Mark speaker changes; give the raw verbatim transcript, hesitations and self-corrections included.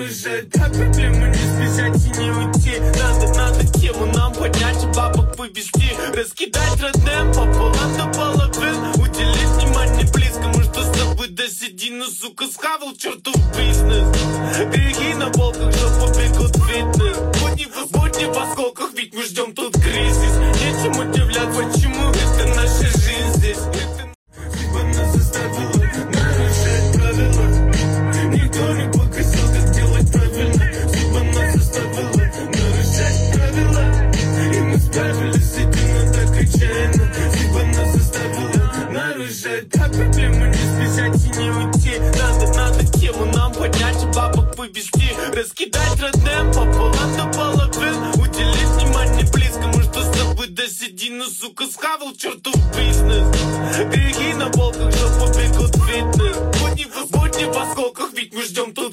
Speaker 1: нарушать. А проблемы не сбежать и не уйти. Надо, надо тему нам поднять и бабок повести. Раскидать родным пополам до половин. Уделить внимание близкому, что с тобой досиди. Ну, сука, схавал чертов бизнес. Грехи на полках, что побегут в фитнес. Будни в будни в осколках, ведь мы ждем тут кризис. Нечем удивлять, почему это наша жизнь здесь. Судьба нас заставила нарушать правила. Никто не показал, как делать правильно. Судьба нас заставила нарушать правила. И мы справились с этим, но так отчаянно. Судьба нас заставила нарушать. А проблемы не сбежать и не уйти. Надо, надо тему нам поднять и бабок повести. Раскидать родным пополам до половин. Уделить внимание близкому, что с тобой досиди. Ну, сука, схавал чертов бизнес. Грехи на полках, что побегут в фитнес. Будни в будни в осколках, ведь мы ждем тут